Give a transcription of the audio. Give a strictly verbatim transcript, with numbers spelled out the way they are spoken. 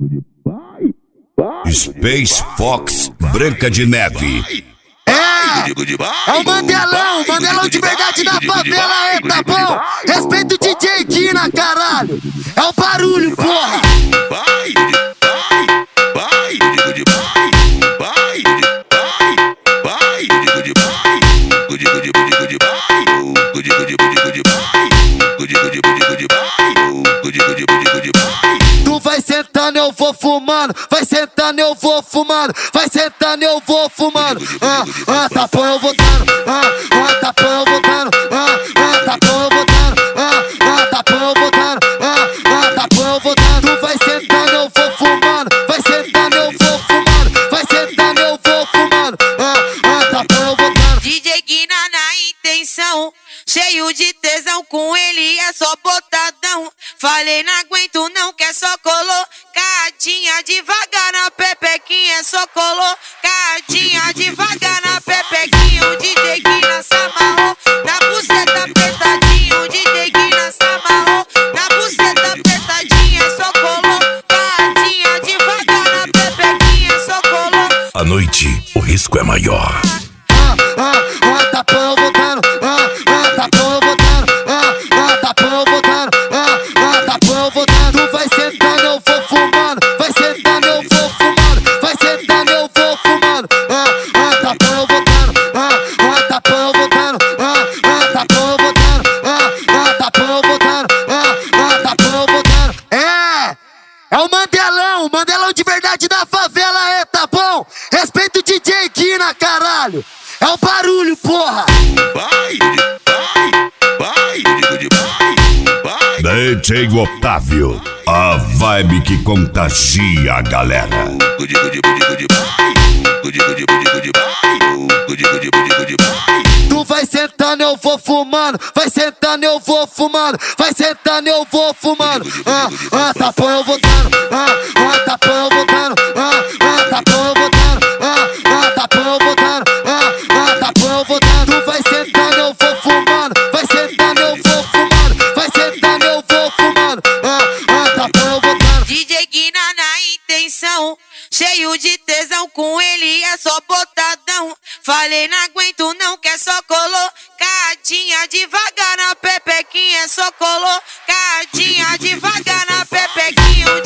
Space Fox Branca de Neve. É, é o Mandelão, Mandelão de verdade na favela, é, tá bom? Respeita o D J Kina, caralho. É o barulho, porra. Tu vai sentando, eu vou fumando. Vai sentando, eu vou fumando. Vai sentando, eu vou fumando. Ah, ah, tá bom, eu vou dando. Ah, ah, tá bom, eu vou dando. Ah, ah, tá bom, eu vou dando. Ah, ah, tá bom, eu vou dando. Ah, ah, tá bom, eu vou dando. Tu vai sentando, eu vou fumando. Vai sentando, eu vou fumando. Vai sentando, eu vou fumando. Ah, ah, tá bom, eu vou dando. D J Kina na intenção, cheio de tesão, com ele é só botadão. Falei, não aguento não, que é só colocadinha devagar na pepequinha, é só colocadinha devagar na pepequinha. O D J Kina se amarrou, na buceta apertadinha. O D J Kina se amarrou, na buceta apertadinha, é só colocadinha devagar na pepequinha, é só colocadinha. À noite, o risco é maior. Ah, ah, ah, tá bom, eu vou dando. Ah, ah, tá bom, eu vou dando. Ah, ah, tá bom, eu vou dando. Ah, ah, tá bom, eu vou dando. Tu vai sentando, eu vou fumando. Vai sentando, eu vou fumando. Vai sentando, eu vou fumando. Ah, ah, tá bom, eu vou dando. Ah, ah, tá bom, eu vou dando. Ah, ah, tá bom, eu vou dando. Ah, ah, tá bom, eu vou dando. Ah, ah, tá bom, eu vou dando. É, é o Mandelão, Mandelão de verdade da favela, é, tá bom? Respeita o D J Kina, caralho. É o barulho, porra! D J Otávio, a vibe que contagia a galera. Tu vai sentando, eu vou fumando. Vai sentando, eu vou fumando. Vai sentando, eu vou fumando. Ah, ah, tá bom, eu vou dando. Ah, ah, tá bom, eu vou dando. Ah, ah, tá bom, eu vou dando. Ah, ah, tá bom, eu vou dando. Ah, ah, tá bom, eu vou dando. Tu vai sentando, eu vou fumando. Vai sentando, eu vou fumando. Vai sentando, eu vou fumando. Ah, ah, tá bom, eu vou dando. D J Kina na intenção, cheio de tesão, com ele é só botadão. Falei, não aguento não, que é só colocadinha devagar na pepequinha, é só colocadinha devagar na pepequinha.